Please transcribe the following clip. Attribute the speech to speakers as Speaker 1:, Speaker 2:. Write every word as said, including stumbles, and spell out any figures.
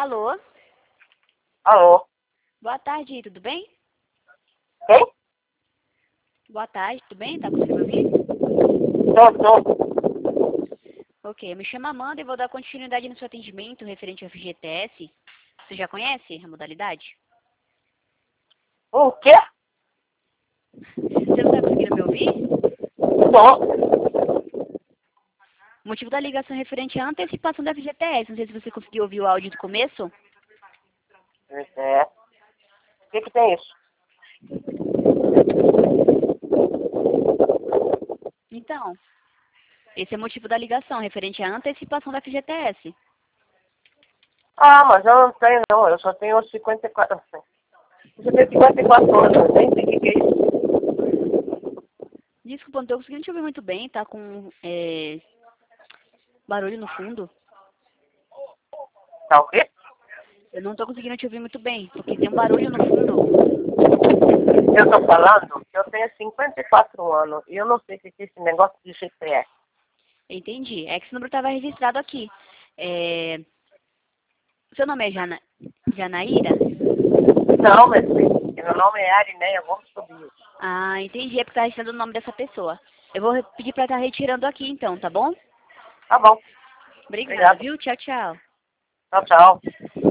Speaker 1: Alô?
Speaker 2: Alô?
Speaker 1: Boa tarde, tudo bem?
Speaker 2: Quem?
Speaker 1: Boa tarde, tudo bem? Tá conseguindo me ouvir?
Speaker 2: Tô, tô.
Speaker 1: Ok, eu me chamo Amanda e vou dar continuidade no seu atendimento referente ao F G T S. Você já conhece a modalidade?
Speaker 2: O quê?
Speaker 1: Você não tá conseguindo me ouvir?
Speaker 2: Tô.
Speaker 1: O motivo da ligação é referente à antecipação da F G T S. Não sei se você conseguiu ouvir o áudio do começo.
Speaker 2: É. O que que tem isso?
Speaker 1: Então, esse é o motivo da ligação, referente à antecipação da F G T S.
Speaker 2: Ah, mas eu não tenho não, eu só tenho cinquenta e quatro. Você tem cinquenta e quatro anos, eu nem sei o que que é isso.
Speaker 1: Desculpa, não tô conseguindo te ouvir muito bem, tá com é, barulho no fundo.
Speaker 2: Tá o quê?
Speaker 1: Eu não tô conseguindo te ouvir muito bem, porque tem um barulho no fundo.
Speaker 2: Eu tô falando que eu tenho cinquenta e quatro anos e eu não sei o que que é esse negócio de G P S.
Speaker 1: Entendi. É que esse número estava registrado aqui. É... Seu nome é Jana... Janaíra?
Speaker 2: Não, meu filho, meu nome é Arineia Gomes Sobrinho.
Speaker 1: Ah, entendi. É porque tá registrando o nome dessa pessoa. Eu vou re- pedir pra estar retirando aqui então, tá bom?
Speaker 2: Tá bom,
Speaker 1: Obrigada,
Speaker 2: obrigado.
Speaker 1: viu? Tchau, tchau.
Speaker 2: Tchau, tchau.